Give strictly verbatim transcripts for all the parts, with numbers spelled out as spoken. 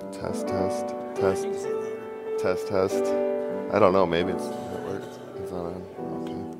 Test, test, Uh, test, you can say it louder. test, test. I don't know. Maybe it's it worked. It's not on. Okay.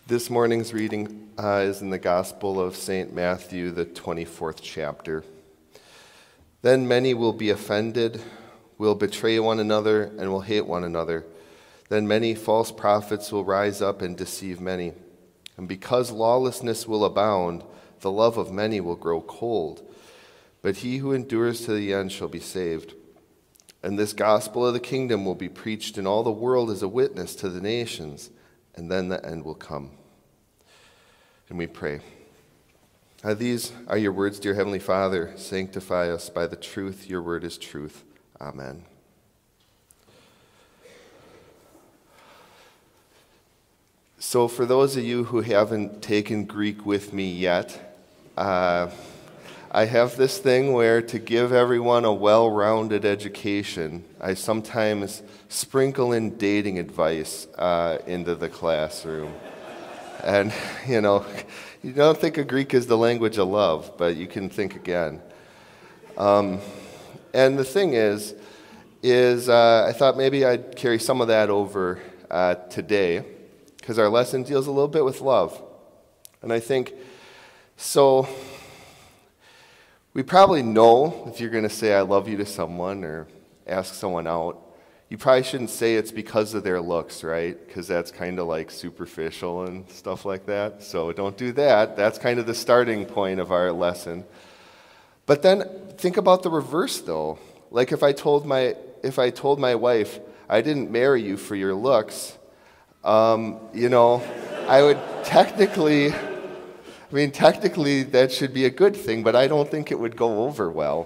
This morning's reading uh, is in the Gospel of Saint Matthew, the twenty-fourth chapter. Then many will be offended, will betray one another, and will hate one another. Then many false prophets will rise up and deceive many. And because lawlessness will abound, the love of many will grow cold. But he who endures to the end shall be saved. And this gospel of the kingdom will be preached in all the world as a witness to the nations, and then the end will come. And we pray. Uh, these are your words, dear Heavenly Father. Sanctify us by the truth. Your word is truth. Amen. So for those of you who haven't taken Greek with me yet, uh, I have this thing where to give everyone a well-rounded education, I sometimes sprinkle in dating advice uh, into the classroom. And, you know, you don't think of Greek as the language of love, but you can think again. Um, and the thing is, is uh, I thought maybe I'd carry some of that over uh, today, because our lesson deals a little bit with love. And I think, so, we probably know if you're going to say I love you to someone or ask someone out, you probably shouldn't say it's because of their looks, right? Because that's kind of like superficial and stuff like that. So don't do that. That's kind of the starting point of our lesson. But then think about the reverse, though. Like if I told my if I told my wife I didn't marry you for your looks, um, you know, I would technically, I mean, technically that should be a good thing, but I don't think it would go over well.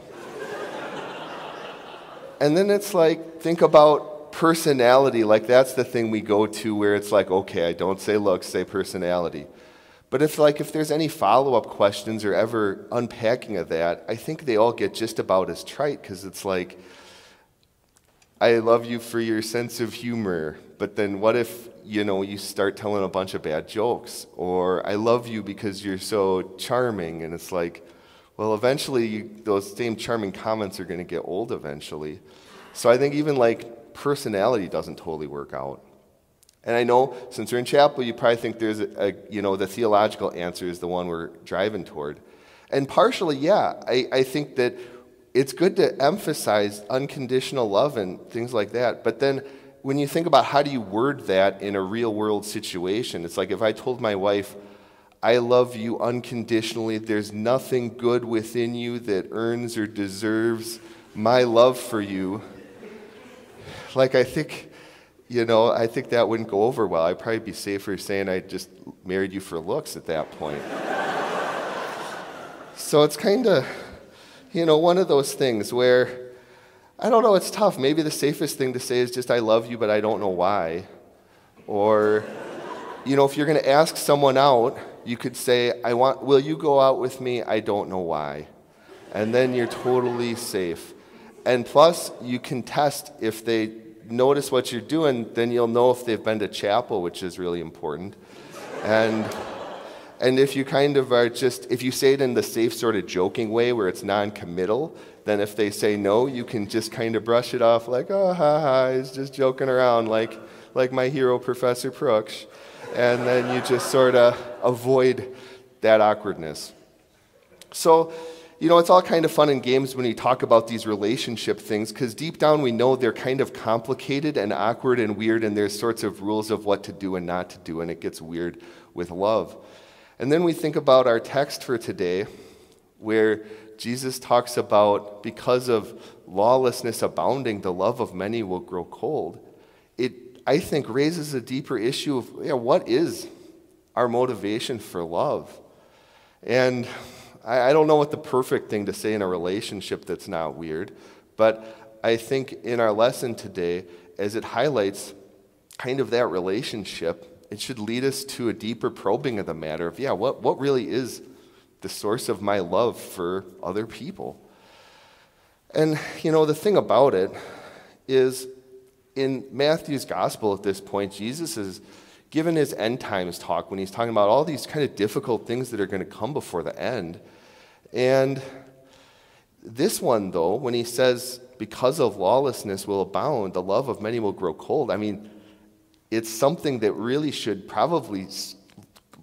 And then it's like, think about personality, like that's the thing we go to where it's like, okay, I don't say looks, say personality. But if like if there's any follow-up questions or ever unpacking of that, I think they all get just about as trite, because it's like, I love you for your sense of humor, but then what if, you know, you start telling a bunch of bad jokes? Or I love you because you're so charming, and it's like, well, eventually, you, those same charming comments are going to get old eventually. So I think even like personality doesn't totally work out. And I know since we're in chapel, you probably think there's a, a you know, the theological answer is the one we're driving toward. And partially, yeah, I, I think that it's good to emphasize unconditional love and things like that. But then when you think about how do you word that in a real world situation, it's like if I told my wife, I love you unconditionally. There's nothing good within you that earns or deserves my love for you. Like, I think, you know, I think that wouldn't go over well. I'd probably be safer saying I just married you for looks at that point. So it's kind of, you know, one of those things where, I don't know, it's tough. Maybe the safest thing to say is just I love you, but I don't know why. Or, you know, if you're going to ask someone out, you could say, I want, will you go out with me? I don't know why. And then you're totally safe. And plus, you can test if they notice what you're doing, then you'll know if they've been to chapel, which is really important. And and if you kind of are just, if you say it in the safe sort of joking way where it's non-committal, then if they say no, you can just kind of brush it off like, oh, ha ha, he's just joking around like, like my hero, Professor Prooks. And then you just sort of avoid that awkwardness. So, you know, it's all kind of fun and games when you talk about these relationship things, because deep down we know they're kind of complicated and awkward and weird, and there's sorts of rules of what to do and not to do, and it gets weird with love. And then we think about our text for today, where Jesus talks about because of lawlessness abounding, the love of many will grow cold. It I think raises a deeper issue of, yeah, what is our motivation for love? And I, I don't know what the perfect thing to say in a relationship that's not weird, but I think in our lesson today, as it highlights kind of that relationship, it should lead us to a deeper probing of the matter of, yeah, what, what really is the source of my love for other people? And, you know, the thing about it is, in Matthew's gospel at this point, Jesus is given his end times talk when he's talking about all these kind of difficult things that are going to come before the end. And this one, though, when he says, because of lawlessness will abound, the love of many will grow cold, I mean, it's something that really should probably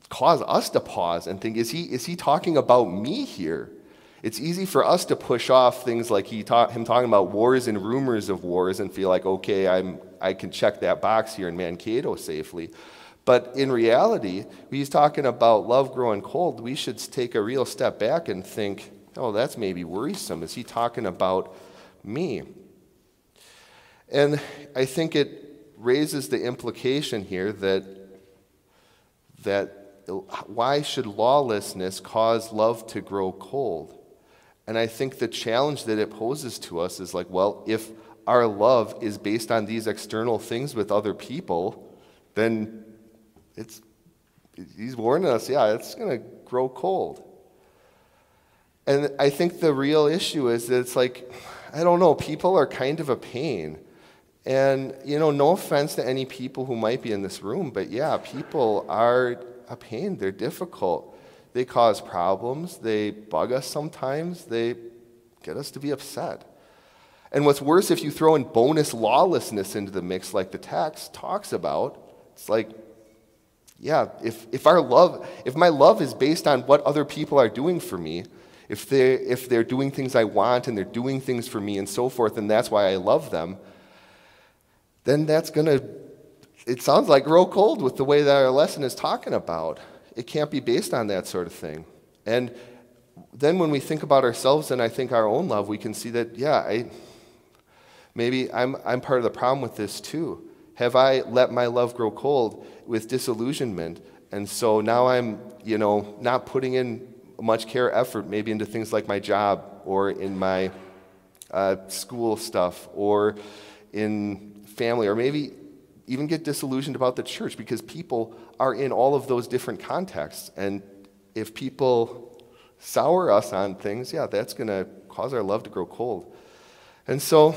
cause us to pause and think, is he, is he talking about me here? It's easy for us to push off things like he ta- him talking about wars and rumors of wars and feel like, okay, I'm, I can check that box here in Mankato safely. But in reality, when he's talking about love growing cold, we should take a real step back and think, oh, that's maybe worrisome. Is he talking about me? And I think it raises the implication here that, that why should lawlessness cause love to grow cold? And I think the challenge that it poses to us is like, well, if our love is based on these external things with other people, then it's, he's warning us, yeah, it's going to grow cold. And I think the real issue is that it's like, I don't know, people are kind of a pain. And, you know, no offense to any people who might be in this room, but yeah, people are a pain. They're difficult. They cause problems. They bug us sometimes. They get us to be upset. And what's worse, if you throw in bonus lawlessness into the mix like the text talks about, it's like, yeah, if, if our love, if my love is based on what other people are doing for me, if they if they're doing things I want and they're doing things for me and so forth, and that's why I love them, then that's going to, it sounds like grow cold with the way that our lesson is talking about. It can't be based on that sort of thing. And then when we think about ourselves and I think our own love, we can see that, yeah, I maybe I'm I'm part of the problem with this too. Have I let my love grow cold with disillusionment? And so now I'm, you know, not putting in much care, effort, maybe into things like my job or in my uh, school stuff or in family, or maybe even get disillusioned about the church because people are in all of those different contexts. And if people sour us on things, yeah, that's going to cause our love to grow cold. And so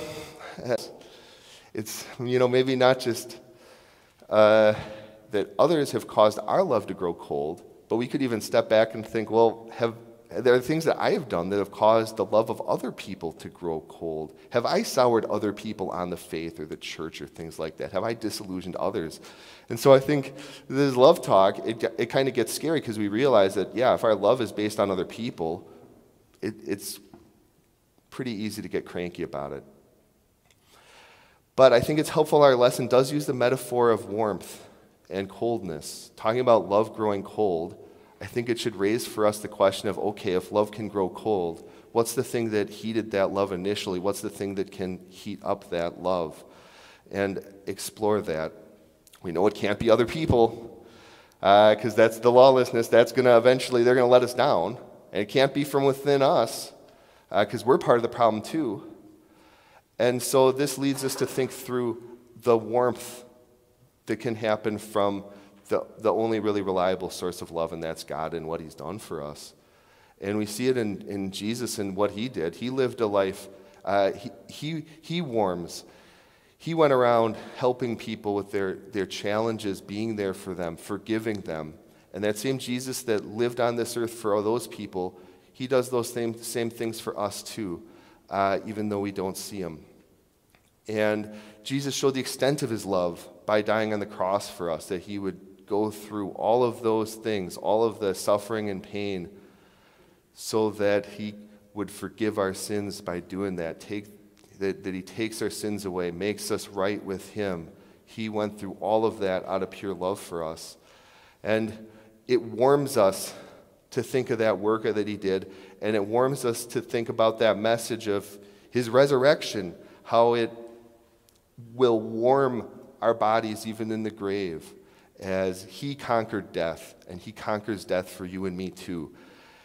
it's, you know, maybe not just uh, that others have caused our love to grow cold, but we could even step back and think, well, have there are things that I have done that have caused the love of other people to grow cold. Have I soured other people on the faith or the church or things like that? Have I disillusioned others? And so I think this love talk, it, it kind of gets scary because we realize that, yeah, if our love is based on other people, it, it's pretty easy to get cranky about it. But I think it's helpful our lesson does use the metaphor of warmth and coldness. Talking about love growing cold, I think it should raise for us the question of, okay, if love can grow cold, what's the thing that heated that love initially? What's the thing that can heat up that love? And explore that. We know it can't be other people, because uh, that's the lawlessness. That's going to eventually, they're going to let us down. And it can't be from within us, because uh, we're part of the problem too. And so this leads us to think through the warmth that can happen from the, the only really reliable source of love, and that's God and what he's done for us. And we see it in, in Jesus and what he did. He lived a life, uh, he, he, he warms. He went around helping people with their, their challenges, being there for them, forgiving them. And that same Jesus that lived on this earth for all those people, he does those same, same things for us too, uh, even though we don't see him. And Jesus showed the extent of his love by dying on the cross for us, that he would go through all of those things, all of the suffering and pain, so that he would forgive our sins by doing that, take, that, that he takes our sins away, makes us right with him. He went through all of that out of pure love for us. And it warms us to think of that work that he did, and it warms us to think about that message of his resurrection, how it will warm our bodies even in the grave, as he conquered death, and he conquers death for you and me too.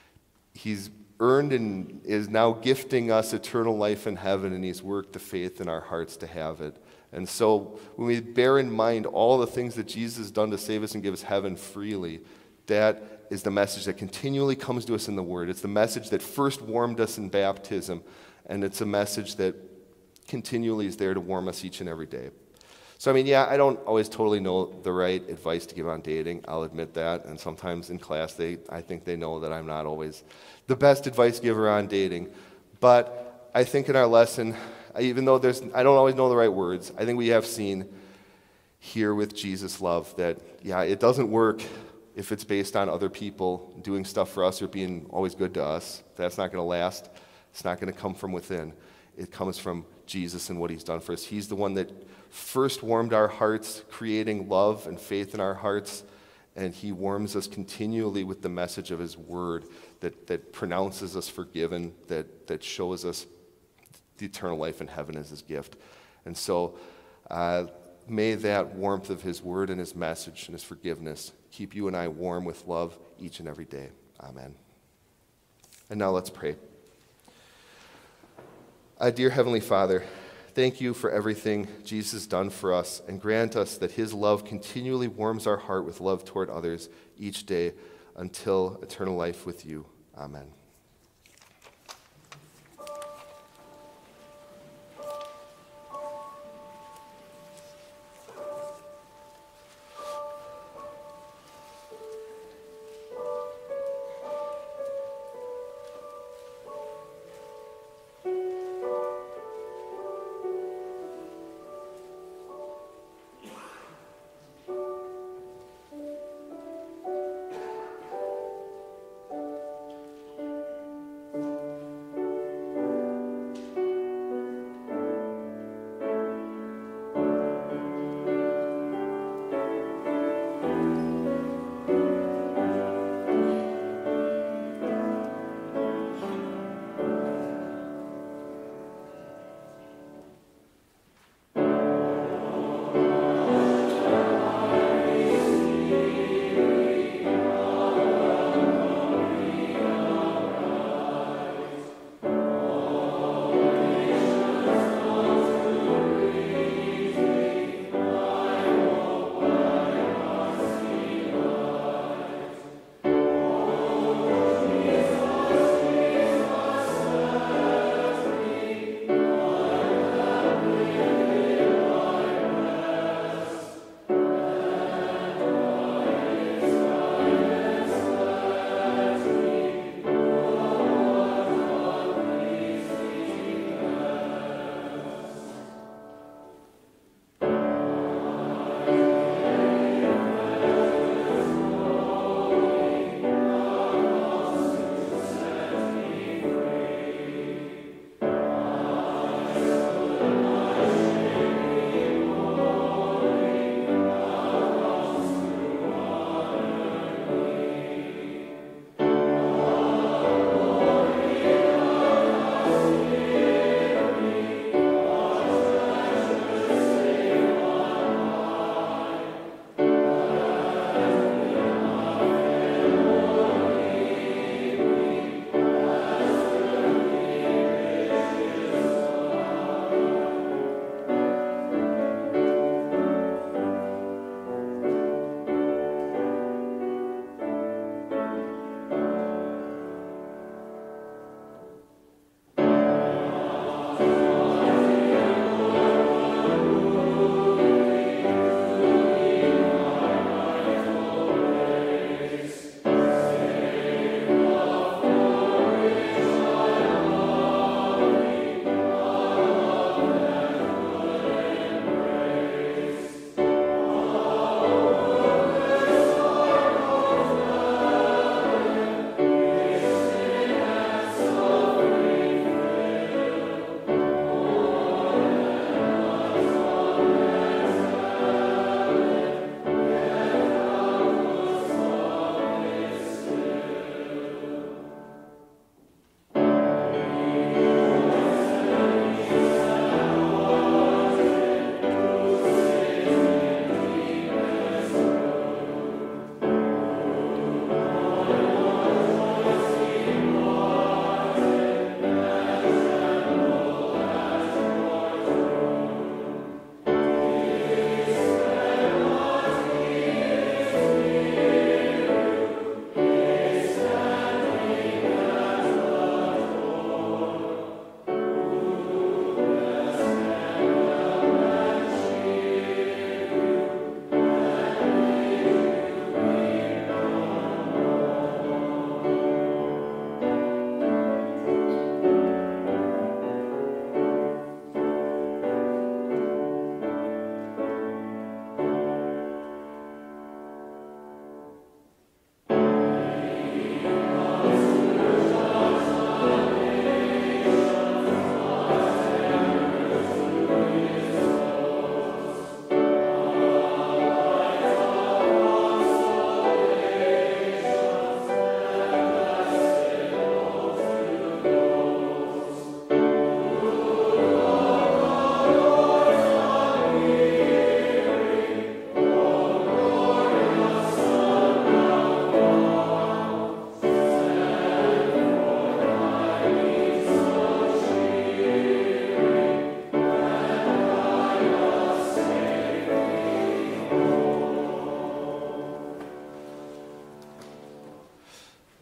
He's earned and is now gifting us eternal life in heaven, and he's worked the faith in our hearts to have it. And so when we bear in mind all the things that Jesus has done to save us and give us heaven freely, that is the message that continually comes to us in the Word. It's the message that first warmed us in baptism, and it's a message that continually is there to warm us each and every day. So, I mean, yeah, I don't always totally know the right advice to give on dating. I'll admit that. And sometimes in class, they, I think they know that I'm not always the best advice giver on dating. But I think in our lesson, even though there's, I don't always know the right words, I think we have seen here with Jesus' love that, yeah, it doesn't work if it's based on other people doing stuff for us or being always good to us, that's not going to last. It's not going to come from within. It comes from Jesus and what he's done for us. He's the one that first warmed our hearts, creating love and faith in our hearts, and he warms us continually with the message of his word that, that pronounces us forgiven, that, that shows us the eternal life in heaven as his gift. And so uh, may that warmth of his word and his message and his forgiveness keep you and I warm with love each and every day. Amen. And now let's pray. Uh, dear Heavenly Father, thank you for everything Jesus has done for us, and grant us that his love continually warms our heart with love toward others each day until eternal life with you. Amen.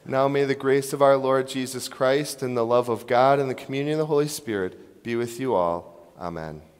Now may the grace of our Lord Jesus Christ and the love of God and the communion of the Holy Spirit be with you all. Amen.